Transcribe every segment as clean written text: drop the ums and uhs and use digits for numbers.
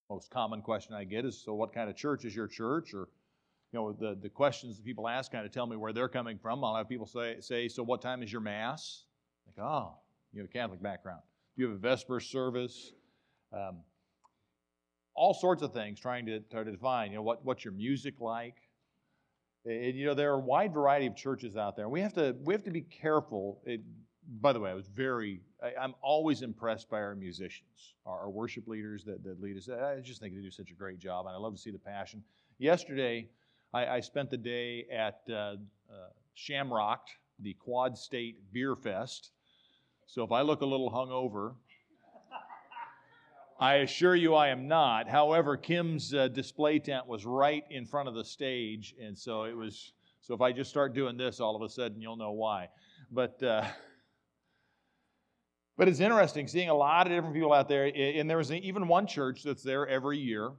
Most common question I get is, so what kind of church is your church? Or, the questions that people ask kind of tell me where they're coming from. I'll have people say, so what time is your Mass? Like, oh, you have a Catholic background. Do you have a Vesper service? All sorts of things trying to define, what's your music like? And, there are a wide variety of churches out there. We have to be careful. By the way, I'm always impressed by our musicians, our worship leaders that lead us. I just think they do such a great job, and I love to see the passion. Yesterday, I spent the day at Shamrock, the Quad State Beer Fest. So if I look a little hungover, I assure you I am not. However, Kim's display tent was right in front of the stage, and so if I just start doing this, all of a sudden you'll know why. But it's interesting seeing a lot of different people out there, and there was even one church that's there every year.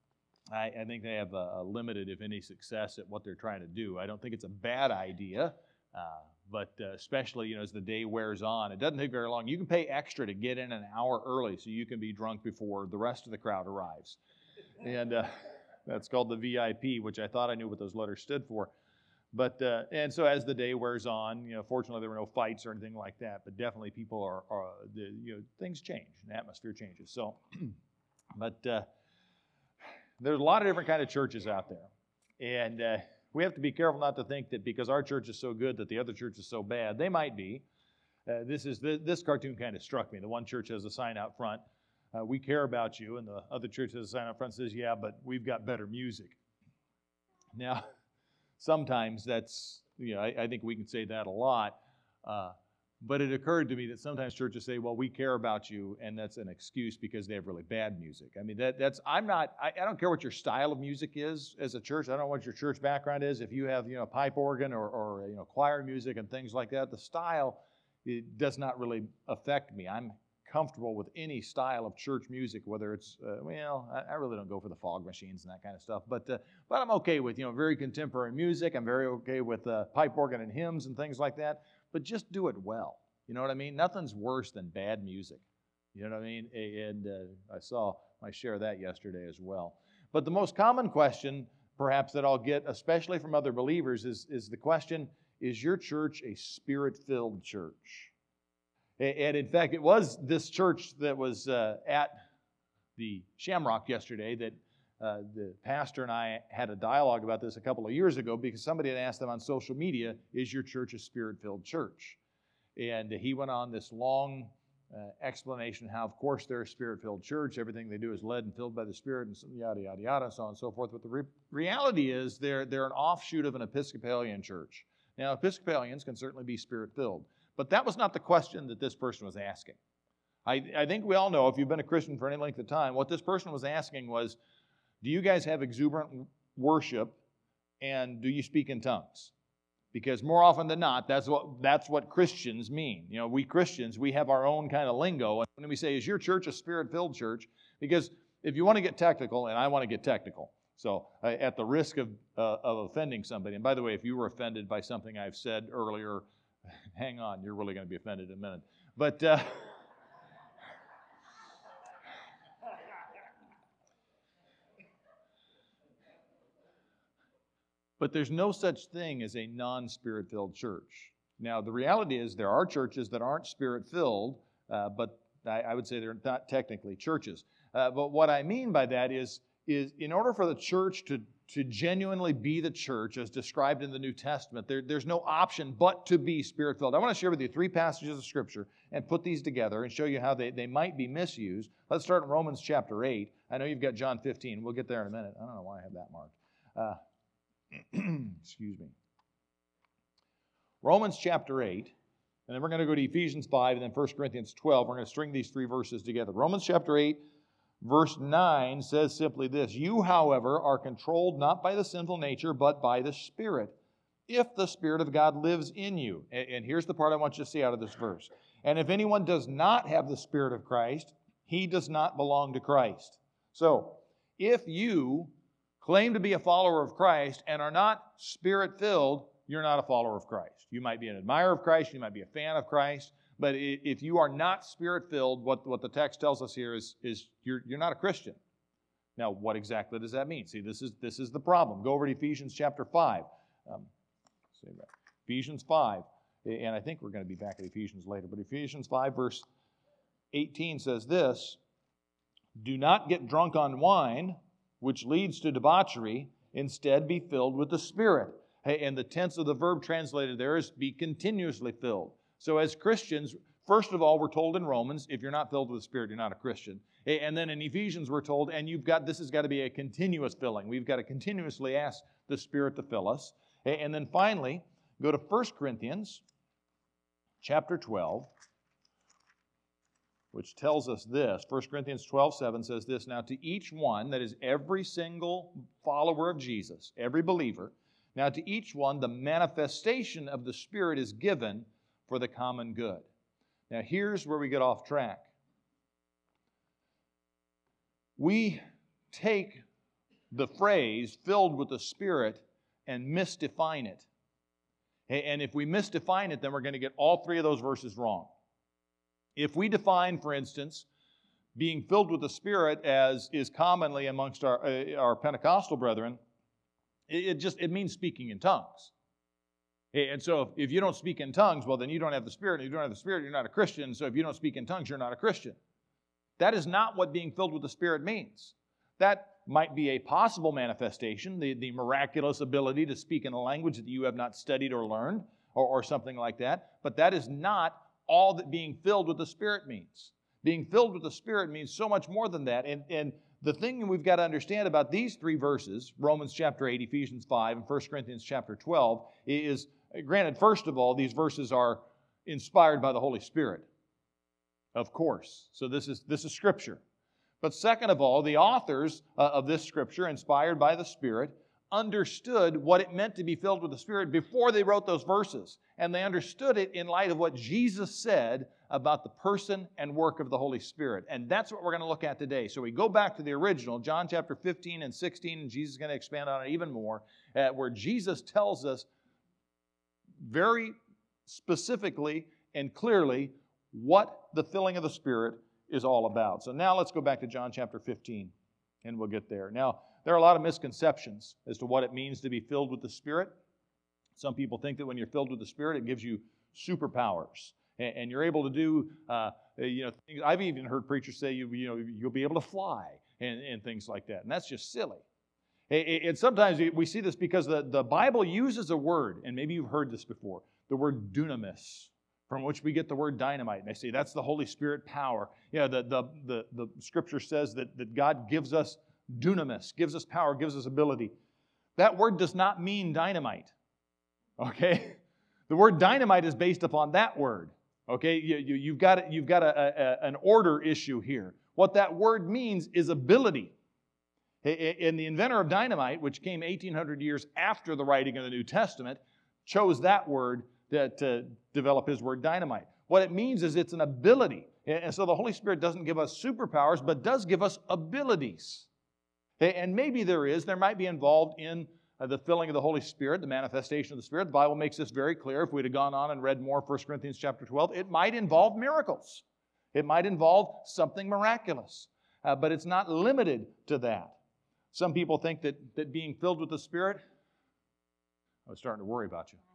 I think they have a limited, if any, success at what they're trying to do. I don't think it's a bad idea, but especially as the day wears on, it doesn't take very long. You can pay extra to get in an hour early so you can be drunk before the rest of the crowd arrives. And that's called the VIP, which I thought I knew what those letters stood for. But and so as the day wears on, fortunately there were no fights or anything like that. But definitely people are things change, and the atmosphere changes. So, but there's a lot of different kind of churches out there, and we have to be careful not to think that because our church is so good that the other church is so bad. They might be. This cartoon kind of struck me. The one church has a sign out front, "We care about you," and the other church has a sign out front that says, "Yeah, but we've got better music." Now, sometimes that's, I think we can say that a lot, but it occurred to me that sometimes churches say, well, we care about you, and that's an excuse because they have really bad music. I mean, I don't care what your style of music is as a church. I don't know what your church background is. If you have, pipe organ or choir music and things like that, the style, it does not really affect me. I'm comfortable with any style of church music, whether it's, I really don't go for the fog machines and that kind of stuff, but I'm okay with, very contemporary music. I'm very okay with pipe organ and hymns and things like that, but just do it well. You know what I mean? Nothing's worse than bad music. You know what I mean? And I saw my share of that yesterday as well. But the most common question, perhaps, that I'll get, especially from other believers, is the question, is your church a Spirit-filled church? And in fact, it was this church that was at the Shamrock yesterday that the pastor and I had a dialogue about this a couple of years ago because somebody had asked them on social media, is your church a Spirit-filled church? And he went on this long explanation how, of course, they're a Spirit-filled church. Everything they do is led and filled by the Spirit, and yada, yada, yada, so on and so forth. But the reality is they're an offshoot of an Episcopalian church. Now, Episcopalians can certainly be Spirit-filled, but that was not the question that this person was asking. I think we all know, if you've been a Christian for any length of time, what this person was asking was, do you guys have exuberant worship, and do you speak in tongues? Because more often than not, that's what Christians mean. We Christians, we have our own kind of lingo. And when we say, is your church a Spirit-filled church? Because if you want to get technical, and I want to get technical, so at the risk of offending somebody, and by the way, if you were offended by something I've said earlier, hang on, you're really going to be offended in a minute. But but there's no such thing as a non-Spirit-filled church. Now, the reality is there are churches that aren't Spirit-filled, but I would say they're not technically churches. But what I mean by that is in order for the church to genuinely be the church as described in the New Testament, there's no option but to be Spirit-filled. I want to share with you 3 passages of Scripture and put these together and show you how they might be misused. Let's start in Romans chapter 8. I know you've got John 15. We'll get there in a minute. I don't know why I have that marked. Excuse me. Romans chapter 8, and then we're going to go to Ephesians 5 and then 1 Corinthians 12. We're going to string these 3 verses together. Romans chapter 8, verse 9 says simply this, you, however, are controlled not by the sinful nature, but by the Spirit, if the Spirit of God lives in you. And here's the part I want you to see out of this verse. And if anyone does not have the Spirit of Christ, he does not belong to Christ. So, if you claim to be a follower of Christ and are not Spirit-filled, you're not a follower of Christ. You might be an admirer of Christ, you might be a fan of Christ, but if you are not Spirit-filled, what the text tells us here is you're not a Christian. Now, what exactly does that mean? See, this is the problem. Go over to Ephesians chapter 5. Ephesians 5, and I think we're going to be back at Ephesians later, but Ephesians 5 verse 18 says this, "Do not get drunk on wine, which leads to debauchery. Instead, be filled with the Spirit." And the tense of the verb translated there is be continuously filled. So as Christians, first of all, we're told in Romans, if you're not filled with the Spirit, you're not a Christian. And then in Ephesians, we're told, and this has got to be a continuous filling. We've got to continuously ask the Spirit to fill us. And then finally, go to 1 Corinthians chapter 12, which tells us this. 1 Corinthians 12:7 says this, "Now to each one," that is every single follower of Jesus, every believer, "now to each one the manifestation of the Spirit is given for the common good." Now here's where we get off track. We take the phrase "filled with the Spirit" and misdefine it. And if we misdefine it, then we're going to get all three of those verses wrong. If we define, for instance, being filled with the Spirit as is commonly amongst our Pentecostal brethren, it means speaking in tongues. And so if you don't speak in tongues, well, then you don't have the Spirit. And if you don't have the Spirit, you're not a Christian. So if you don't speak in tongues, you're not a Christian. That is not what being filled with the Spirit means. That might be a possible manifestation, the miraculous ability to speak in a language that you have not studied or learned, or something like that. But that is not all that being filled with the Spirit means. Being filled with the Spirit means so much more than that. And the thing we've got to understand about these three verses, Romans chapter 8, Ephesians 5, and 1 Corinthians chapter 12, is, granted, first of all, these verses are inspired by the Holy Spirit. Of course. So this is Scripture. But second of all, the authors of this Scripture, inspired by the Spirit, understood what it meant to be filled with the Spirit before they wrote those verses. And they understood it in light of what Jesus said about the person and work of the Holy Spirit. And that's what we're going to look at today. So we go back to the original, John chapter 15 and 16, and Jesus is going to expand on it even more, where Jesus tells us very specifically and clearly what the filling of the Spirit is all about. So now let's go back to John chapter 15, and we'll get there. Now, there are a lot of misconceptions as to what it means to be filled with the Spirit. Some people think that when you're filled with the Spirit, it gives you superpowers, and you're able to do, things. I've even heard preachers say you'll be able to fly and things like that, and that's just silly. And sometimes we see this because the Bible uses a word, and maybe you've heard this before, the word dunamis, from which we get the word dynamite. And they say that's the Holy Spirit power. The Scripture says that God gives us dunamis, gives us power, gives us ability. That word does not mean dynamite. Okay? The word dynamite is based upon that word. Okay? You've got an order issue here. What that word means is ability. And the inventor of dynamite, which came 1,800 years after the writing of the New Testament, chose that word to develop his word dynamite. What it means is it's an ability. And so the Holy Spirit doesn't give us superpowers, but does give us abilities. And maybe there might be involved in the filling of the Holy Spirit, the manifestation of the Spirit. The Bible makes this very clear. If we'd have gone on and read more 1 Corinthians chapter 12, it might involve miracles. It might involve something miraculous. But it's not limited to that. Some people think that being filled with the Spirit, I was starting to worry about you.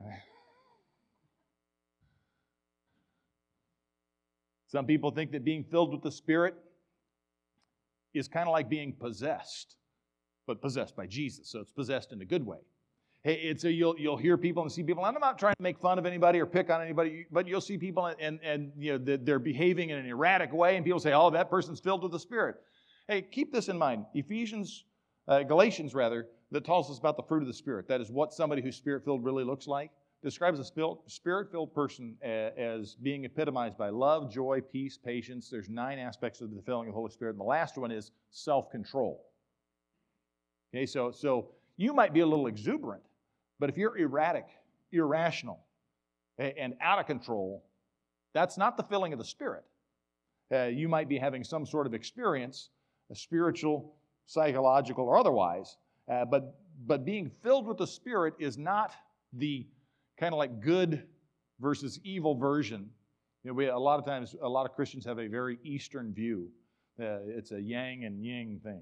Some people think that being filled with the Spirit is kind of like being possessed, but possessed by Jesus, so it's possessed in a good way. And so you'll hear people and see people, and I'm not trying to make fun of anybody or pick on anybody, but you'll see people and they're behaving in an erratic way, and people say, oh, that person's filled with the Spirit. Hey, keep this in mind. Galatians, that tells us about the fruit of the Spirit. That is what somebody who's Spirit-filled really looks like. Describes a Spirit-filled person as being epitomized by love, joy, peace, patience. There's 9 aspects of the filling of the Holy Spirit, and the last one is self-control. Okay, so you might be a little exuberant, but if you're erratic, irrational, and out of control, that's not the filling of the Spirit. You might be having some sort of experience, a spiritual, psychological, or otherwise, but being filled with the Spirit is not the kind of like good versus evil version. A lot of times, a lot of Christians have a very Eastern view. It's a yang and yin thing.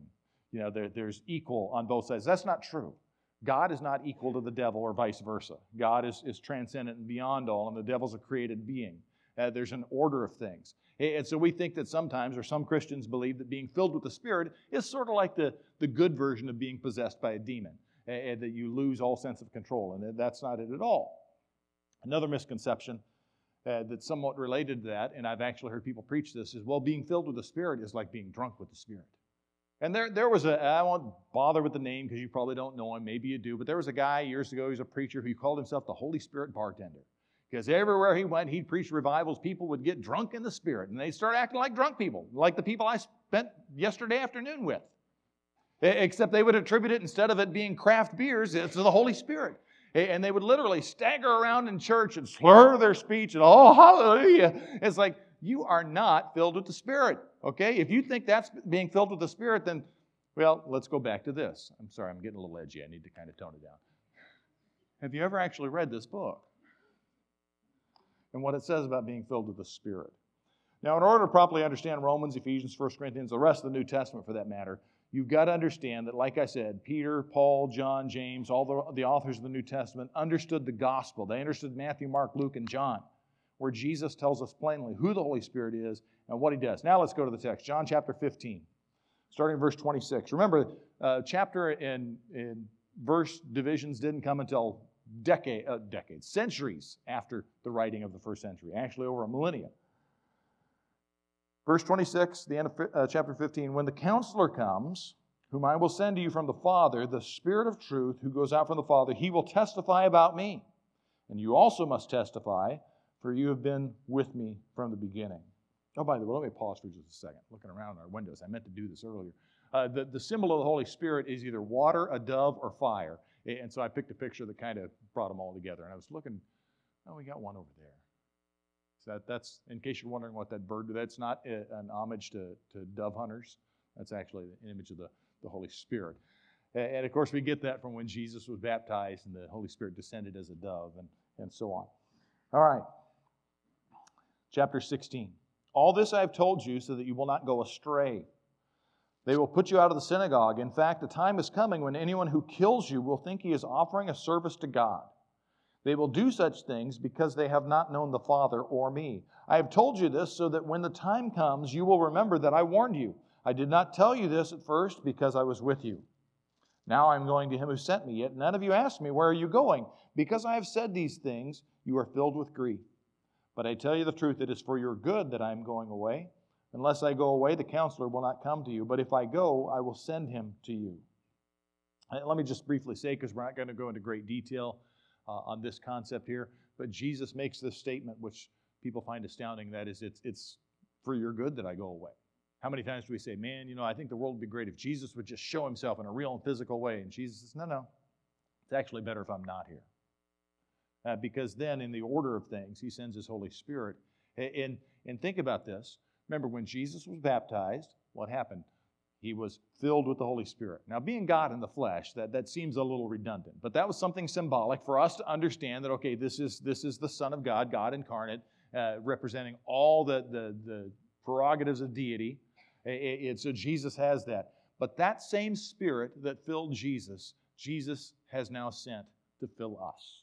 there's equal on both sides. That's not true. God is not equal to the devil or vice versa. God is transcendent and beyond all, and the devil's a created being. There's an order of things. And so we think that sometimes, or some Christians believe that being filled with the Spirit is sort of like the good version of being possessed by a demon, and that you lose all sense of control, and that's not it at all. Another misconception that's somewhat related to that, and I've actually heard people preach this, is, well, being filled with the Spirit is like being drunk with the Spirit. And there was I won't bother with the name because you probably don't know him, maybe you do, but there was a guy years ago, he was a preacher who called himself the Holy Spirit bartender. Because everywhere he went, he'd preach revivals, people would get drunk in the Spirit, and they'd start acting like drunk people, like the people I spent yesterday afternoon with. Except they would attribute it, instead of it being craft beers, to the Holy Spirit. And they would literally stagger around in church and slur their speech and, oh, hallelujah. It's like, you are not filled with the Spirit, okay? If you think that's being filled with the Spirit, then, well, let's go back to this. I'm sorry, I'm getting a little edgy. I need to kind of tone it down. Have you ever actually read this book? And what it says about being filled with the Spirit. Now, in order to properly understand Romans, Ephesians, 1 Corinthians, the rest of the New Testament for that matter, you've got to understand that, like I said, Peter, Paul, John, James, all the authors of the New Testament understood the gospel. They understood Matthew, Mark, Luke, and John, where Jesus tells us plainly who the Holy Spirit is and what He does. Now let's go to the text. John chapter 15, starting in verse 26. Remember, chapter and verse divisions didn't come until decades, centuries after the writing of the first century, actually over a millennia. Verse 26, the end of chapter 15, when the Counselor comes, whom I will send to you from the Father, the Spirit of truth who goes out from the Father, He will testify about me. And you also must testify, for you have been with me from the beginning. Oh, by the way, let me pause for just a second. Looking around our windows, I meant to do this earlier. The symbol of the Holy Spirit is either water, a dove, or fire. And so I picked a picture that kind of brought them all together. And I was looking, we got one over there. So that's, in case you're wondering what that bird, that's not an homage to dove hunters. That's actually an image of the Holy Spirit. And of course, we get that from when Jesus was baptized and the Holy Spirit descended as a dove and so on. All right. Chapter 16. All this I have told you so that you will not go astray. They will put you out of the synagogue. In fact, the time is coming when anyone who kills you will think he is offering a service to God. They will do such things because they have not known the Father or me. I have told you this so that when the time comes, you will remember that I warned you. I did not tell you this at first because I was with you. Now I am going to Him who sent me, yet none of you asked me, where are you going? Because I have said these things, you are filled with grief. But I tell you the truth, it is for your good that I am going away. Unless I go away, the Counselor will not come to you. But if I go, I will send Him to you. Let me just briefly say, because we're not going to go into great detail on this concept here, but Jesus makes this statement, which people find astounding, that is, it's for your good that I go away. How many times do we say, man, I think the world would be great if Jesus would just show Himself in a real and physical way. And Jesus says, no, it's actually better if I'm not here. Because then in the order of things, He sends His Holy Spirit. And think about this. Remember, when Jesus was baptized, what happened? He was filled with the Holy Spirit. Now, being God in the flesh, that seems a little redundant. But that was something symbolic for us to understand that, okay, this is the Son of God, God incarnate, representing all the prerogatives of deity. So Jesus has that. But that same Spirit that filled Jesus, Jesus has now sent to fill us.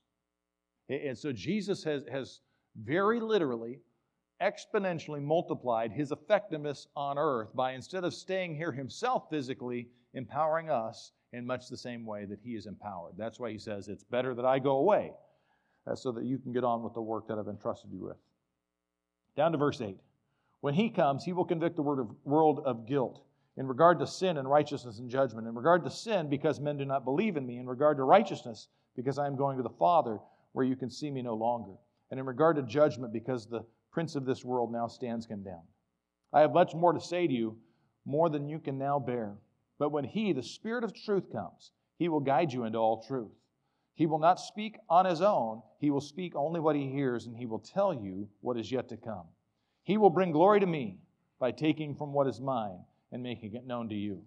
And so Jesus has very literally, exponentially multiplied His effectiveness on earth by, instead of staying here Himself physically, empowering us in much the same way that He is empowered. That's why He says, it's better that I go away so that you can get on with the work that I've entrusted you with. Down to verse 8. When He comes, He will convict the world of guilt in regard to sin and righteousness and judgment. In regard to sin, because men do not believe in me. In regard to righteousness, because I am going to the Father, where you can see me no longer. And in regard to judgment, because the prince of this world now stands condemned. I have much more to say to you, more than you can now bear. But when He, the Spirit of truth, comes, He will guide you into all truth. He will not speak on His own. He will speak only what He hears, and He will tell you what is yet to come. He will bring glory to me by taking from what is mine and making it known to you.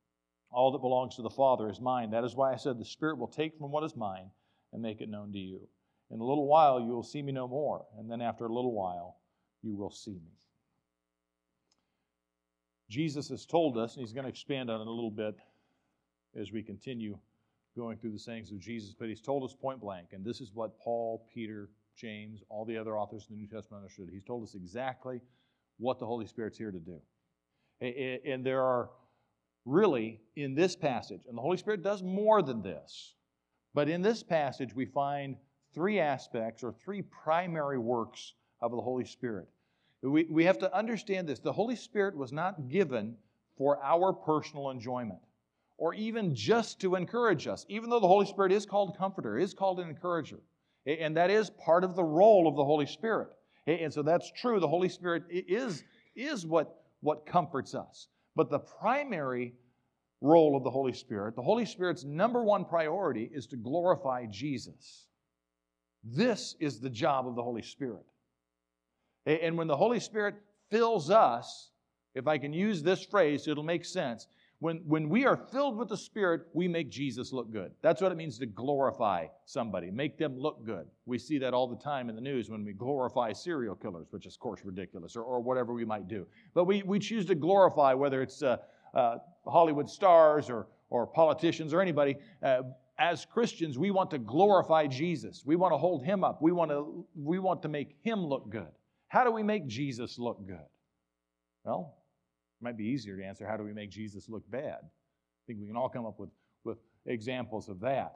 All that belongs to the Father is mine. That is why I said the Spirit will take from what is mine and make it known to you. In a little while you will see me no more, and then after a little while you will see me. Jesus has told us, and he's going to expand on it a little bit as we continue going through the sayings of Jesus, but he's told us point blank, and this is what Paul, Peter, James, all the other authors in the New Testament understood. He's told us exactly what the Holy Spirit's here to do. And there are really, in this passage, and the Holy Spirit does more than this, but in this passage we find three aspects or three primary works of the Holy Spirit. We have to understand this. The Holy Spirit was not given for our personal enjoyment or even just to encourage us, even though the Holy Spirit is called comforter, is called an encourager. And that is part of the role of the Holy Spirit. And so that's true. The Holy Spirit is what comforts us. But the primary role of the Holy Spirit's number one priority is to glorify Jesus. This is the job of the Holy Spirit. And when the Holy Spirit fills us, if I can use this phrase, it'll make sense. When we are filled with the Spirit, we make Jesus look good. That's what it means to glorify somebody, make them look good. We see that all the time in the news when we glorify serial killers, which is, of course, ridiculous, or whatever we might do. But we choose to glorify, whether it's Hollywood stars or politicians or anybody. As Christians, we want to glorify Jesus. We want to hold Him up. We want to make Him look good. How do we make Jesus look good? Well, it might be easier to answer, how do we make Jesus look bad? I think we can all come up with examples of that.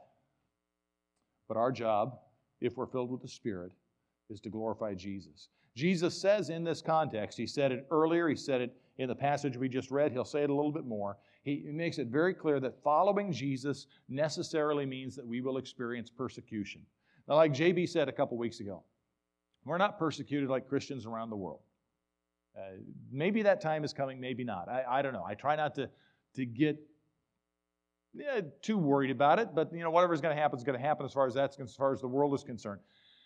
But our job, if we're filled with the Spirit, is to glorify Jesus. Jesus says in this context, he said it earlier, he said it in the passage we just read, he'll say it a little bit more. He makes it very clear that following Jesus necessarily means that we will experience persecution. Now, like JB said a couple weeks ago, we're not persecuted like Christians around the world. Maybe that time is coming, maybe not. I don't know. I try not to get too worried about it, but whatever's going to happen is going to happen as far as the world is concerned.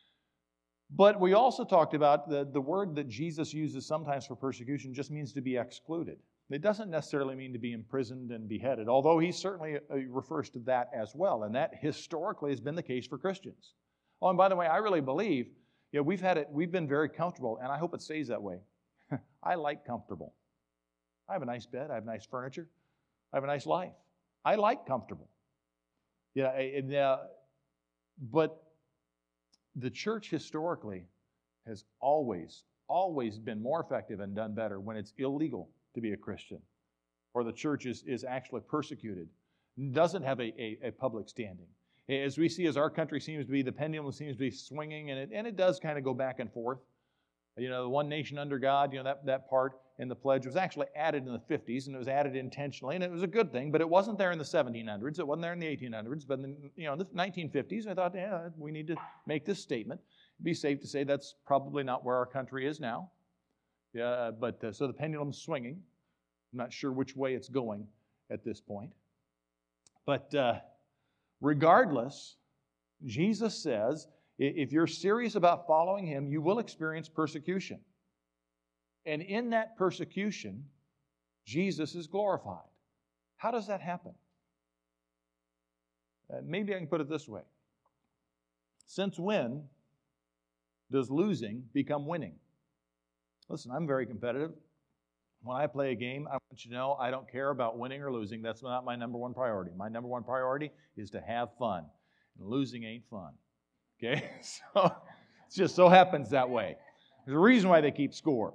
But we also talked about the word that Jesus uses sometimes for persecution just means to be excluded. It doesn't necessarily mean to be imprisoned and beheaded, although he certainly refers to that as well, and that historically has been the case for Christians. Oh, and by the way, I really believe we've been very comfortable, and I hope it stays that way. I like comfortable. I have a nice bed. I have nice furniture. I have a nice life. I like comfortable. But the church historically has always been more effective and done better when it's illegal to be a Christian, or the church is actually persecuted, doesn't have a public standing. As we see, as our country seems to be, the pendulum seems to be swinging, and it does kind of go back and forth. The one nation under God, that part in the pledge was actually added in the 50s, and it was added intentionally, and it was a good thing, but it wasn't there in the 1700s, it wasn't there in the 1800s, but in the 1950s, I thought, we need to make this statement. It'd be safe to say that's probably not where our country is now. So the pendulum's swinging. I'm not sure which way it's going at this point. But regardless, Jesus says, if you're serious about following Him, you will experience persecution. And in that persecution, Jesus is glorified. How does that happen? Maybe I can put it this way. Since when does losing become winning? Listen, I'm very competitive. When I play a game, I want you to know I don't care about winning or losing. That's not my number one priority. My number one priority is to have fun. And losing ain't fun. Okay? So it just so happens that way. There's a reason why they keep score.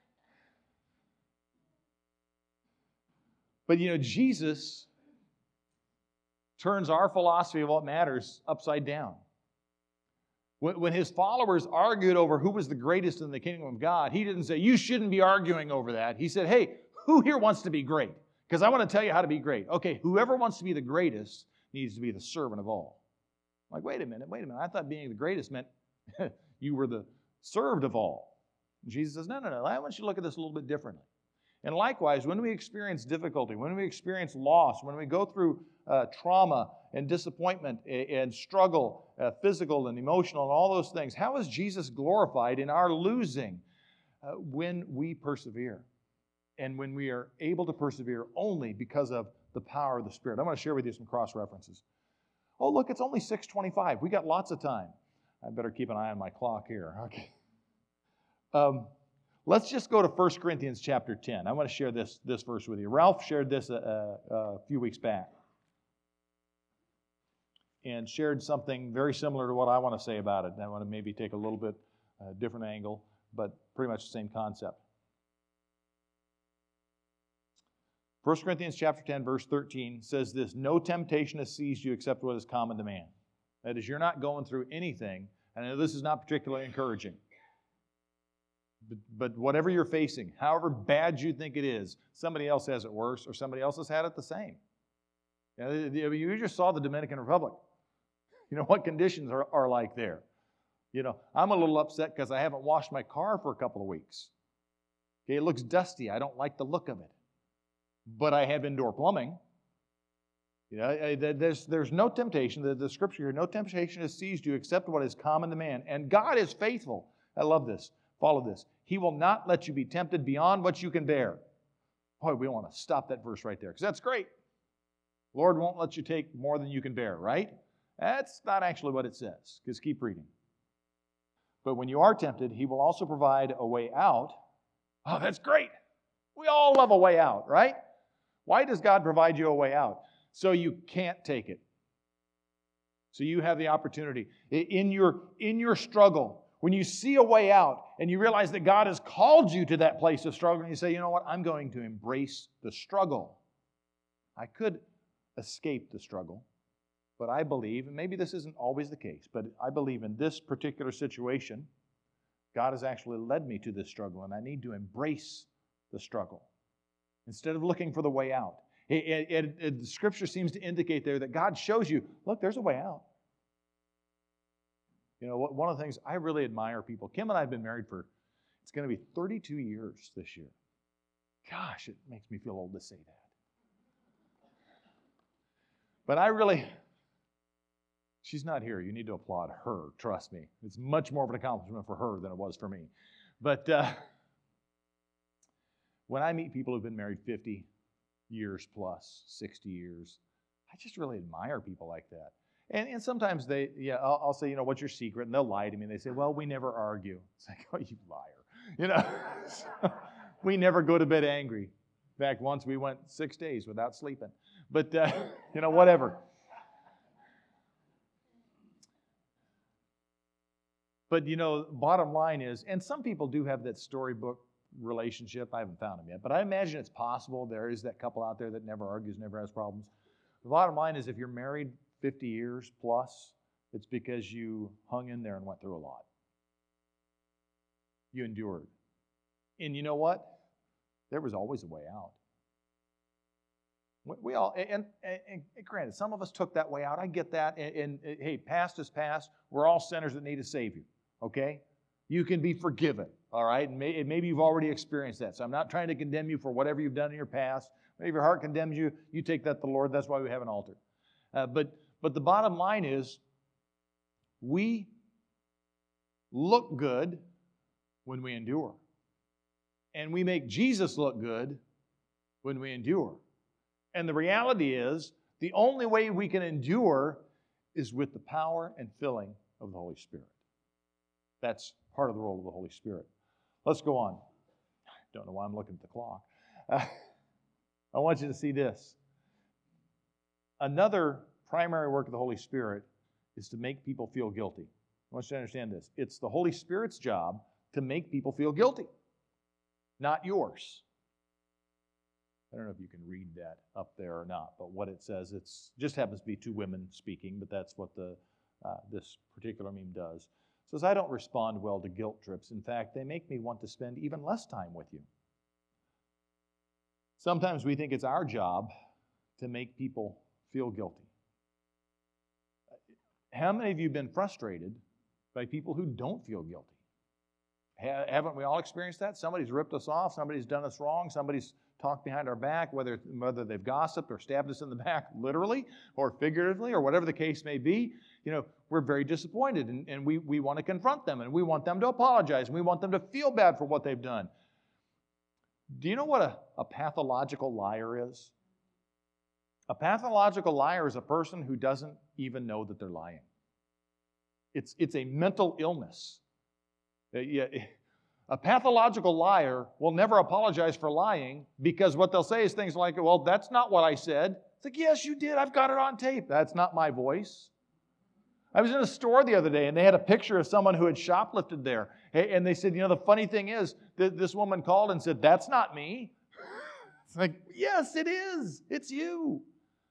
But Jesus turns our philosophy of what matters upside down. When His followers argued over who was the greatest in the kingdom of God, He didn't say, you shouldn't be arguing over that. He said, hey, who here wants to be great? Because I want to tell you how to be great. Okay, whoever wants to be the greatest needs to be the servant of all. I'm like, wait a minute. I thought being the greatest meant you were the served of all. And Jesus says, no. I want you to look at this a little bit differently. And likewise, when we experience difficulty, when we experience loss, when we go through trauma and disappointment and struggle, physical and emotional and all those things, how is Jesus glorified in our losing? When we persevere. And when we are able to persevere only because of the power of the Spirit. I'm going to share with you some cross-references. Oh, look, it's only 6:25. We got lots of time. I better keep an eye on my clock here. Okay. Let's just go to 1 Corinthians chapter 10. I want to share this verse with you. Ralph shared this a few weeks back and shared something very similar to what I want to say about it. And I want to maybe take a little bit different angle, but pretty much the same concept. 1 Corinthians chapter 10, verse 13 says this, no temptation has seized you except what is common to man. That is, you're not going through anything, and I know this is not particularly encouraging, but whatever you're facing, however bad you think it is, somebody else has it worse, or somebody else has had it the same. You just saw the Dominican Republic. You know what conditions are like there. You know, I'm a little upset because I haven't washed my car for a couple of weeks. Okay, it looks dusty. I don't like the look of it. But I have indoor plumbing. You know, there's no temptation. The scripture here, no temptation has seized you except what is common to man. And God is faithful. I love this. Follow this. He will not let you be tempted beyond what you can bear. Boy, we want to stop that verse right there because that's great. Lord won't let you take more than you can bear, right? That's not actually what it says, because keep reading. But when you are tempted, He will also provide a way out. Oh, that's great. We all love a way out, right? Why does God provide you a way out? So you can't take it. So you have the opportunity. In your struggle, when you see a way out and you realize that God has called you to that place of struggle, and you say, you know what, I'm going to embrace the struggle. I could escape the struggle, but I believe, and maybe this isn't always the case, but I believe in this particular situation, God has actually led me to this struggle, and I need to embrace the struggle instead of looking for the way out. The scripture seems to indicate there that God shows you, look, there's a way out. You know, one of the things I really admire people, Kim and I have been married for, it's going to be 32 years this year. Gosh, it makes me feel old to say that. But she's not here. You need to applaud her, trust me. It's much more of an accomplishment for her than it was for me. But when I meet people who've been married 50 years plus, 60 years, I just really admire people like that. And sometimes I'll say, you know, what's your secret? And they'll lie to me. And they say, well, we never argue. It's like, oh, you liar. You know, we never go to bed angry. In fact, once we went 6 days without sleeping. But, you know, whatever. But, you know, bottom line is, and some people do have that storybook relationship. I haven't found them yet. But I imagine it's possible there is that couple out there that never argues, never has problems. The bottom line is if you're married 50 years plus, it's because you hung in there and went through a lot. You endured. And you know what? There was always a way out. We all, and granted, some of us took that way out. I get that. And hey, past is past. We're all sinners that need a Savior. Okay? You can be forgiven. All right? And maybe you've already experienced that. So I'm not trying to condemn you for whatever you've done in your past. Maybe if your heart condemns you, you take that to the Lord. That's why we have an altar. But the bottom line is, we look good when we endure. And we make Jesus look good when we endure. And the reality is, the only way we can endure is with the power and filling of the Holy Spirit. That's part of the role of the Holy Spirit. Let's go on. Don't know why I'm looking at the clock. I want you to see this. Another primary work of the Holy Spirit is to make people feel guilty. I want you to understand this. It's the Holy Spirit's job to make people feel guilty, not yours. I don't know if you can read that up there or not, but what it says, it just happens to be two women speaking, but that's what this particular meme does. It says, I don't respond well to guilt trips. In fact, they make me want to spend even less time with you. Sometimes we think it's our job to make people feel guilty. How many of you have been frustrated by people who don't feel guilty? Haven't we all experienced that? Somebody's ripped us off, somebody's done us wrong, somebody's talked behind our back, whether they've gossiped or stabbed us in the back literally or figuratively or whatever the case may be. You know, we're very disappointed and we want to confront them and we want them to apologize and we want them to feel bad for what they've done. Do you know what a pathological liar is? A pathological liar is a person who doesn't even know that they're lying. It's a mental illness. A pathological liar will never apologize for lying because what they'll say is things like, well, that's not what I said. It's like, yes, you did. I've got it on tape. That's not my voice. I was in a store the other day, and they had a picture of someone who had shoplifted there. And they said, the funny thing is that this woman called and said, that's not me. It's like, yes, it is. It's you.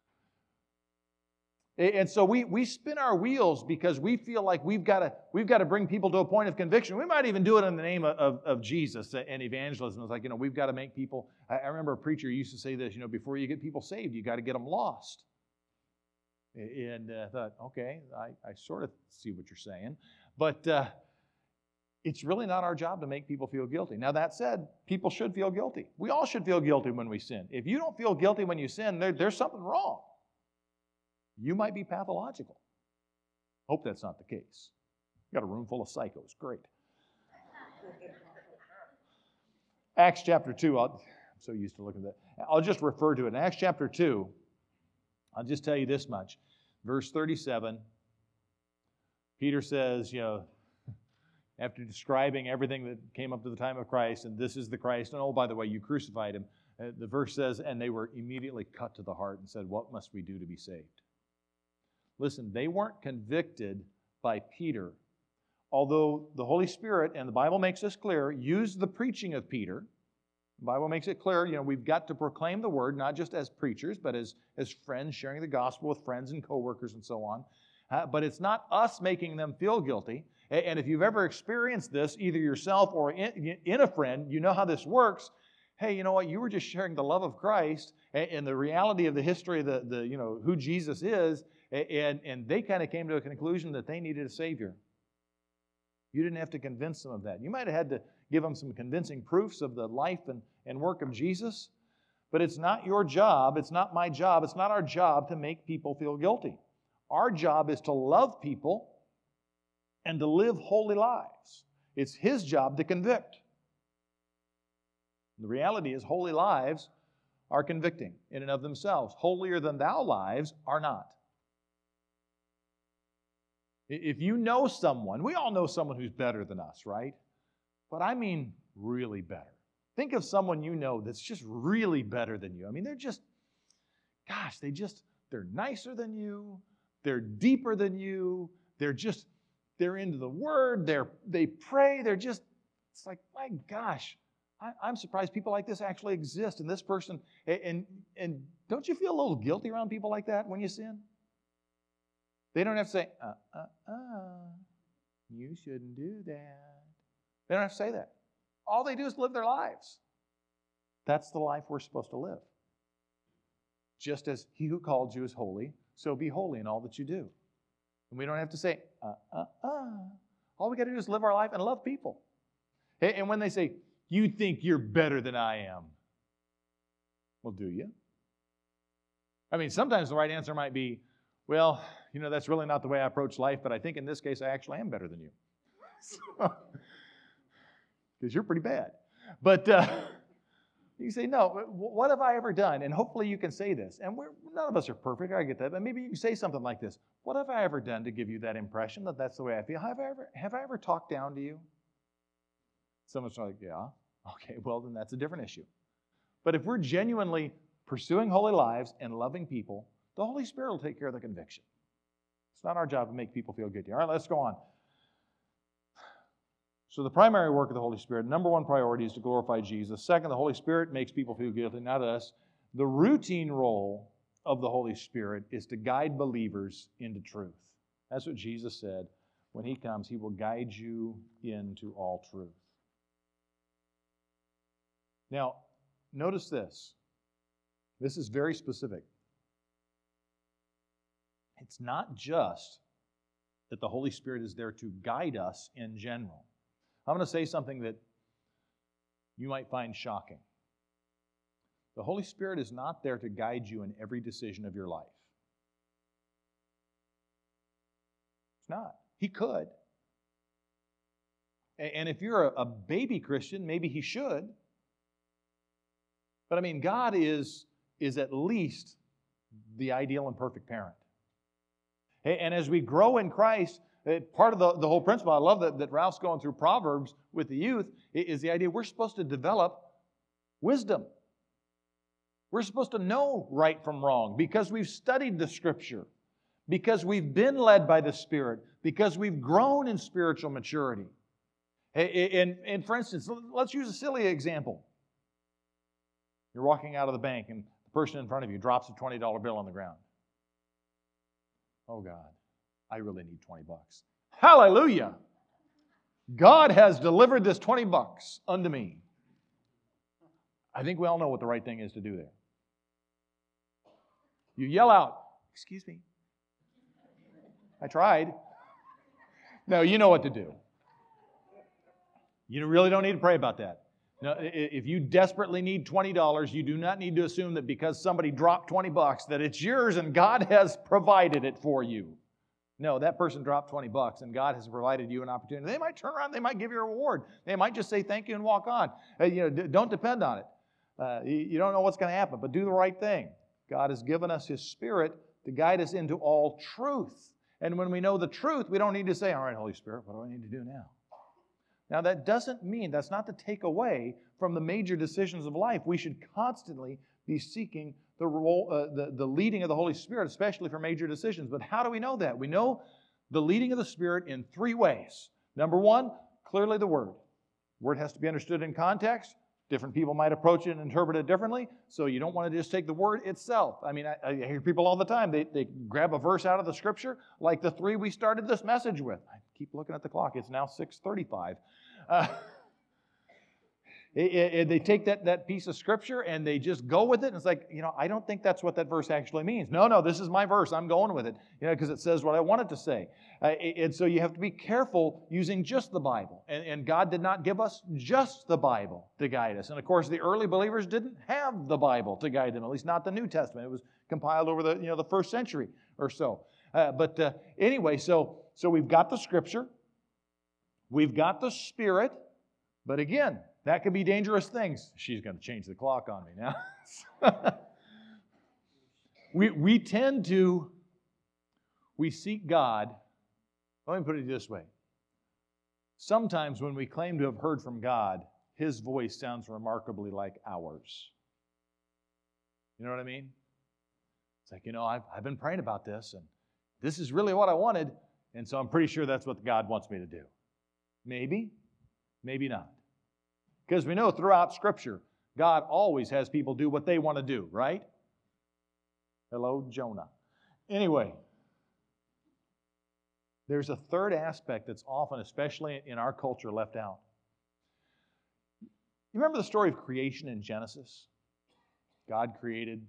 And so we spin our wheels because we feel like we've got to bring people to a point of conviction. We might even do it in the name of Jesus and evangelism. It's like, we've got to make people. I remember a preacher used to say this, before you get people saved, you got to get them lost. And I thought, okay, I sort of see what you're saying. But it's really not our job to make people feel guilty. Now, that said, people should feel guilty. We all should feel guilty when we sin. If you don't feel guilty when you sin, there's something wrong. You might be pathological. Hope that's not the case. Got a room full of psychos. Great. Acts chapter 2. I'm so used to looking at that. I'll just refer to it. In Acts chapter 2, I'll just tell you this much. Verse 37, Peter says, after describing everything that came up to the time of Christ, and this is the Christ, and oh, by the way, you crucified him. The verse says, and they were immediately cut to the heart and said, what must we do to be saved? Listen, they weren't convicted by Peter. Although the Holy Spirit, and the Bible makes this clear, used the preaching of Peter. The Bible makes it clear, we've got to proclaim the word, not just as preachers, but as friends, sharing the gospel with friends and coworkers and so on. But it's not us making them feel guilty. And if you've ever experienced this, either yourself or in a friend, you know how this works. Hey, you know what? You were just sharing the love of Christ and the reality of the history of the who Jesus is, and they kind of came to a conclusion that they needed a Savior. You didn't have to convince them of that. You might have had to give them some convincing proofs of the life and work of Jesus, but it's not your job, it's not my job, it's not our job to make people feel guilty. Our job is to love people and to live holy lives. It's His job to convict. The reality is holy lives are convicting in and of themselves. Holier than thou lives are not. If you know someone, we all know someone who's better than us, right? But I mean really better. Think of someone you know that's just really better than you. I mean, they're nicer than you. They're deeper than you. They're into the Word. They pray. It's like, my gosh, I'm surprised people like this actually exist. And this person, and don't you feel a little guilty around people like that when you sin? They don't have to say, you shouldn't do that. They don't have to say that. All they do is live their lives. That's the life we're supposed to live. Just as He who called you is holy, so be holy in all that you do. And we don't have to say, All we got to do is live our life and love people. And when they say, you think you're better than I am, well, do you? I mean, sometimes the right answer might be, well, that's really not the way I approach life, but I think in this case I actually am better than you. Because you're pretty bad. But you say, no, what have I ever done? And hopefully you can say this. And none of us are perfect, I get that, but maybe you can say something like this. What have I ever done to give you that impression that that's the way I feel? Have I ever talked down to you? Someone's like, yeah. Okay, well, then that's a different issue. But if we're genuinely pursuing holy lives and loving people, the Holy Spirit will take care of the conviction. It's not our job to make people feel guilty. All right, let's go on. So the primary work of the Holy Spirit, number one priority is to glorify Jesus. Second, the Holy Spirit makes people feel guilty, not us. The routine role of the Holy Spirit is to guide believers into truth. That's what Jesus said. When He comes, He will guide you into all truth. Now, notice this. This is very specific. It's not just that the Holy Spirit is there to guide us in general. I'm going to say something that you might find shocking. The Holy Spirit is not there to guide you in every decision of your life. It's not. He could. And if you're a baby Christian, maybe He should. But I mean, God is at least the ideal and perfect parent. And as we grow in Christ, Part of the whole principle, I love that Ralph's going through Proverbs with the youth, is the idea we're supposed to develop wisdom. We're supposed to know right from wrong because we've studied the Scripture, because we've been led by the Spirit, because we've grown in spiritual maturity. And for instance, let's use a silly example. You're walking out of the bank and the person in front of you drops a $20 bill on the ground. Oh God, I really need $20. Hallelujah! God has delivered this $20 unto me. I think we all know what the right thing is to do there. You yell out, "Excuse me. I tried." No, you know what to do. You really don't need to pray about that. No, if you desperately need $20, you do not need to assume that because somebody dropped $20 that it's yours and God has provided it for you. No, that person dropped $20 and God has provided you an opportunity. They might turn around, they might give you a reward. They might just say thank you and walk on. Don't depend on it. You don't know what's going to happen, but do the right thing. God has given us His Spirit to guide us into all truth. And when we know the truth, we don't need to say, all right, Holy Spirit, what do I need to do now? Now, that doesn't mean, that's not to take away from the major decisions of life. We should constantly be seeking the leading of the Holy Spirit, especially for major decisions. But how do we know that? We know the leading of the Spirit in three ways. Number one, clearly the Word. Word has to be understood in context. Different people might approach it and interpret it differently, so you don't want to just take the Word itself. I mean, I hear people all the time, they grab a verse out of the Scripture, like the three we started this message with. I keep looking at the clock. It's now 6:35. They take that piece of Scripture and they just go with it, and it's like, I don't think that's what that verse actually means. No, this is my verse. I'm going with it, because it says what I want it to say. And so you have to be careful using just the Bible. And God did not give us just the Bible to guide us. And of course, the early believers didn't have the Bible to guide them, at least not the New Testament. It was compiled over the first century or so. Anyway, so we've got the Scripture, we've got the Spirit, but again, that could be dangerous things. She's going to change the clock on me now. We seek God. Let me put it this way. Sometimes when we claim to have heard from God, His voice sounds remarkably like ours. You know what I mean? It's like, I've been praying about this, and this is really what I wanted, and so I'm pretty sure that's what God wants me to do. Maybe, maybe not. Because we know throughout Scripture, God always has people do what they want to do, right? Hello, Jonah. Anyway, there's a third aspect that's often, especially in our culture, left out. You remember the story of creation in Genesis? God created.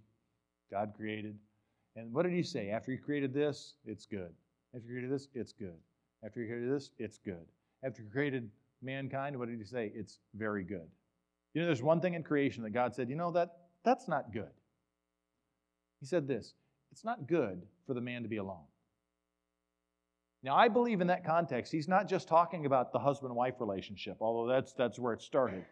And what did He say? After He created this, it's good. After He created this, it's good. After He created this, it's good. After He created mankind, what did He say? It's very good. There's one thing in creation that God said, that's not good. He said this, it's not good for the man to be alone. Now, I believe in that context, He's not just talking about the husband-wife relationship, although that's where it started.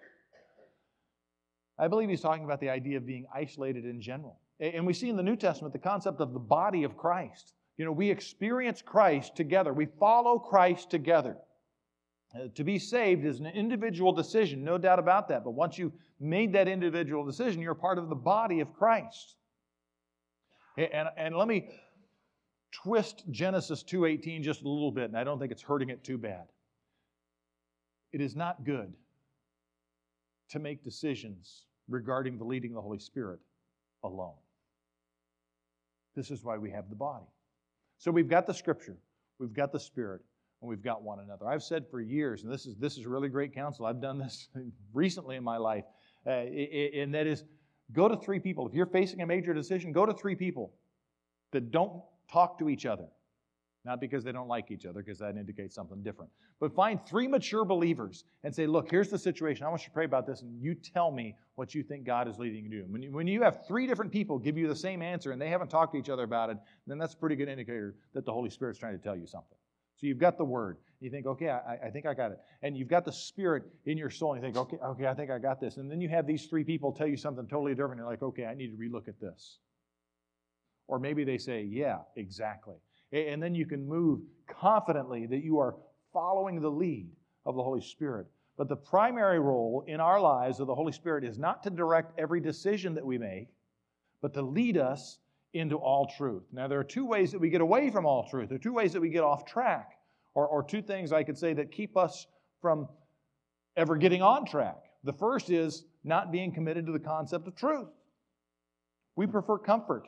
I believe He's talking about the idea of being isolated in general. And we see in the New Testament the concept of the body of Christ. We experience Christ together. We follow Christ together. To be saved is an individual decision, no doubt about that. But once you've made that individual decision, you're part of the body of Christ. And let me twist Genesis 2:18 just a little bit, and I don't think it's hurting it too bad. It is not good to make decisions regarding the leading of the Holy Spirit alone. This is why we have the body. So we've got the Scripture, we've got the Spirit, and we've got one another. I've said for years, and this is really great counsel. I've done this recently in my life, and that is, go to three people. If you're facing a major decision, go to three people that don't talk to each other. Not because they don't like each other, because that indicates something different. But find three mature believers and say, look, here's the situation. I want you to pray about this, and you tell me what you think God is leading you to do. When you have three different people give you the same answer and they haven't talked to each other about it, then that's a pretty good indicator that the Holy Spirit's trying to tell you something. So you've got the Word. You think, okay, I think I got it. And you've got the Spirit in your soul, and you think, okay, I think I got this. And then you have these three people tell you something totally different. You're like, okay, I need to relook at this. Or maybe they say, yeah, exactly. And then you can move confidently that you are following the lead of the Holy Spirit. But the primary role in our lives of the Holy Spirit is not to direct every decision that we make, but to lead us into all truth. Now, there are two ways that we get away from all truth. There are two ways that we get off track, or two things I could say that keep us from ever getting on track. The first is not being committed to the concept of truth. We prefer comfort.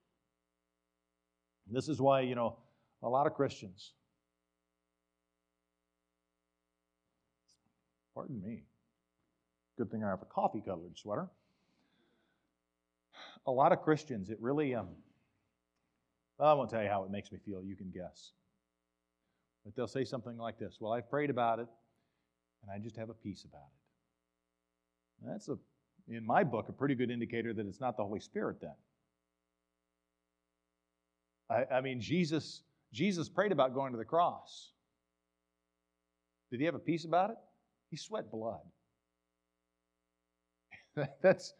This is why, a lot of Christians, pardon me, good thing I have a coffee-colored sweater. A lot of Christians, it really, I won't tell you how it makes me feel, you can guess. But they'll say something like this: well, I've prayed about it, and I just have a peace about it. And that's, in my book, a pretty good indicator that it's not the Holy Spirit then. I mean, Jesus prayed about going to the cross. Did he have a peace about it? He sweat blood. That's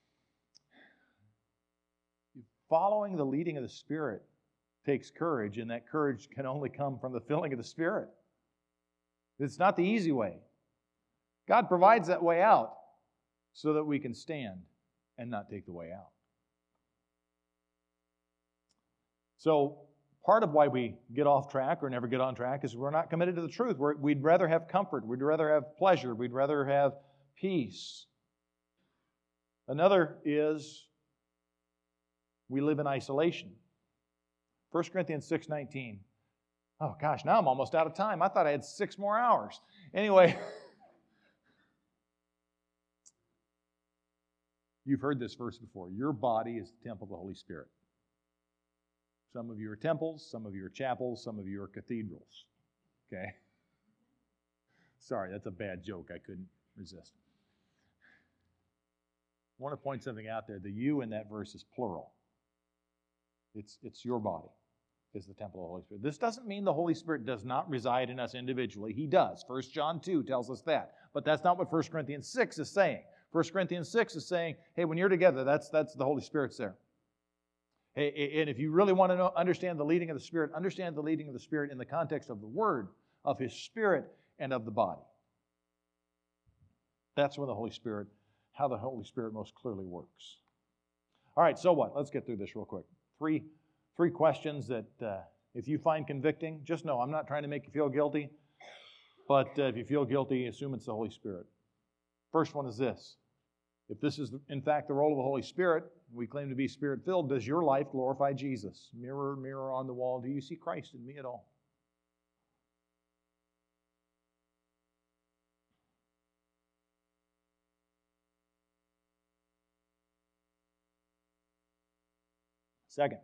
following the leading of the Spirit takes courage, and that courage can only come from the filling of the Spirit. It's not the easy way. God provides that way out so that we can stand and not take the way out. So part of why we get off track or never get on track is we're not committed to the truth. We'd rather have comfort. We'd rather have pleasure. We'd rather have peace. Another is we live in isolation. 1 Corinthians 6:19. Oh gosh, now I'm almost out of time. I thought I had 6 more hours. Anyway, you've heard this verse before. Your body is the temple of the Holy Spirit. Some of you are temples, some of you are chapels, some of you are cathedrals. Okay? Sorry, that's a bad joke. I couldn't resist. I want to point something out there. The you in that verse is plural. It's your body is the temple of the Holy Spirit. This doesn't mean the Holy Spirit does not reside in us individually. He does. 1 John 2 tells us that. But that's not what 1 Corinthians 6 is saying. 1 Corinthians 6 is saying, hey, when you're together, that's the Holy Spirit's there. Hey, and if you really want to understand the leading of the Spirit, understand the leading of the Spirit in the context of the Word, of His Spirit, and of the body. That's when how the Holy Spirit most clearly works. All right, so what? Let's get through this real quick. Three questions that if you find convicting, just know I'm not trying to make you feel guilty, but if you feel guilty, assume it's the Holy Spirit. First one is this. If this is, in fact, the role of the Holy Spirit, we claim to be Spirit-filled, does your life glorify Jesus? Mirror, mirror on the wall, do you see Christ in me at all? Second,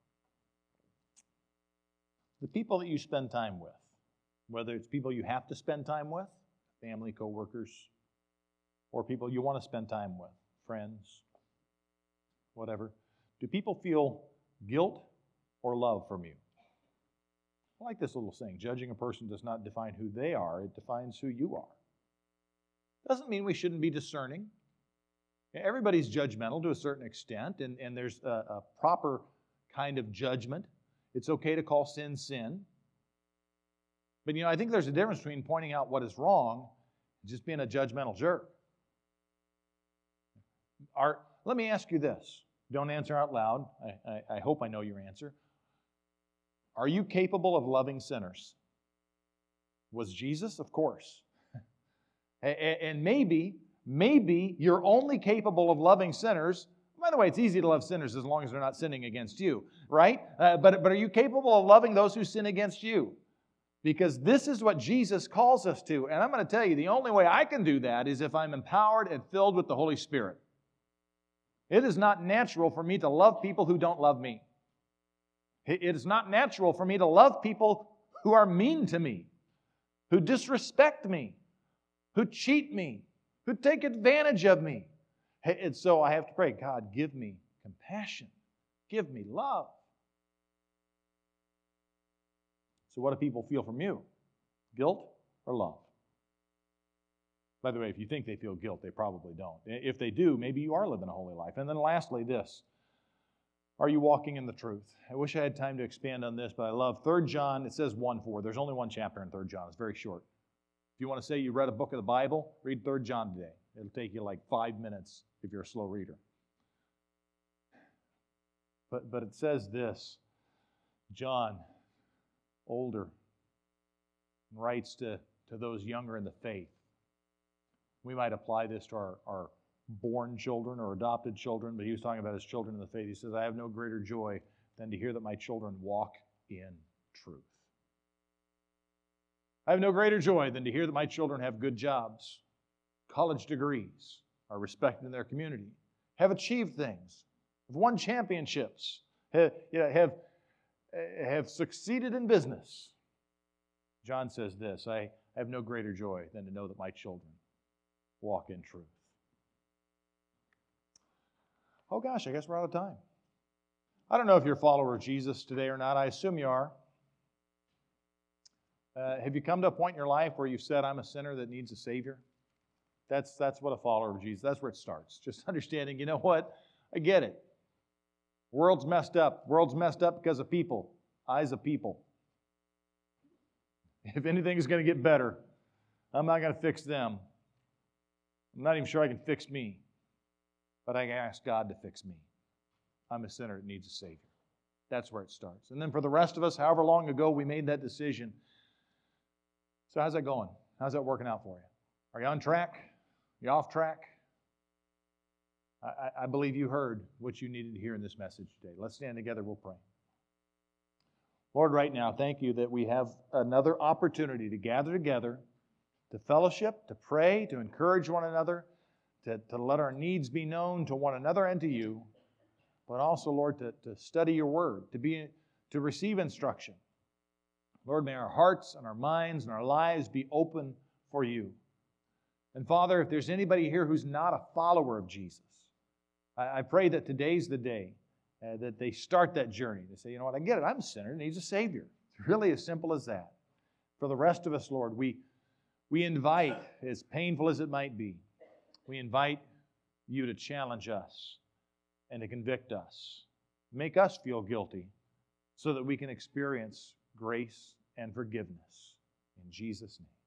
the people that you spend time with, whether it's people you have to spend time with, family, coworkers, or people you want to spend time with, friends, whatever, do people feel guilt or love from you? I like this little saying, judging a person does not define who they are, it defines who you are. Doesn't mean we shouldn't be discerning. Everybody's judgmental to a certain extent, and there's a proper kind of judgment. It's okay to call sin, sin. But, I think there's a difference between pointing out what is wrong and just being a judgmental jerk. Let me ask you this. Don't answer out loud. I hope I know your answer. Are you capable of loving sinners? Was Jesus? Of course. And maybe you're only capable of loving sinners. By the way, it's easy to love sinners as long as they're not sinning against you, right? But are you capable of loving those who sin against you? Because this is what Jesus calls us to. And I'm going to tell you, the only way I can do that is if I'm empowered and filled with the Holy Spirit. It is not natural for me to love people who don't love me. It is not natural for me to love people who are mean to me, who disrespect me, who cheat me, who take advantage of me. And so I have to pray, God, give me compassion. Give me love. So what do people feel from you? Guilt or love? By the way, if you think they feel guilt, they probably don't. If they do, maybe you are living a holy life. And then lastly, this. Are you walking in the truth? I wish I had time to expand on this, but I love 3 John. It says 1:4. There's only one chapter in 3 John. It's very short. If you want to say you read a book of the Bible, read 3 John today. It'll take you like 5 minutes if you're a slow reader. But it says this, John, older, writes to those younger in the faith. We might apply this to our born children or adopted children, but he was talking about his children in the faith. He says, I have no greater joy than to hear that my children walk in truth. I have no greater joy than to hear that my children have good jobs, college degrees, are respected in their community, have achieved things, have won championships, have succeeded in business. John says this, I have no greater joy than to know that my children walk in truth. Oh gosh, I guess we're out of time. I don't know if you're a follower of Jesus today or not. I assume you are. Have you come to a point in your life where you've said, I'm a sinner that needs a Savior? That's what a follower of Jesus, that's where it starts. Just understanding, you know what? I get it. World's messed up. World's messed up because of people. Eyes of people. If anything is going to get better, I'm not going to fix them. I'm not even sure I can fix me. But I can ask God to fix me. I'm a sinner that needs a Savior. That's where it starts. And then for the rest of us, however long ago we made that decision. So how's that going? How's that working out for you? Are you on track? Are you off track? I believe you heard what you needed to hear in this message today. Let's stand together. We'll pray. Lord, right now, thank you that we have another opportunity to gather together, to fellowship, to pray, to encourage one another, to let our needs be known to one another and to you, but also, Lord, to study your word, to receive instruction. Lord, may our hearts and our minds and our lives be open for you. And Father, if there's anybody here who's not a follower of Jesus, I pray that today's the day that they start that journey. They say, you know what, I get it. I'm a sinner that needs a Savior. It's really as simple as that. For the rest of us, Lord, we invite, as painful as it might be, we invite you to challenge us and to convict us. Make us feel guilty so that we can experience grace and forgiveness. In Jesus' name.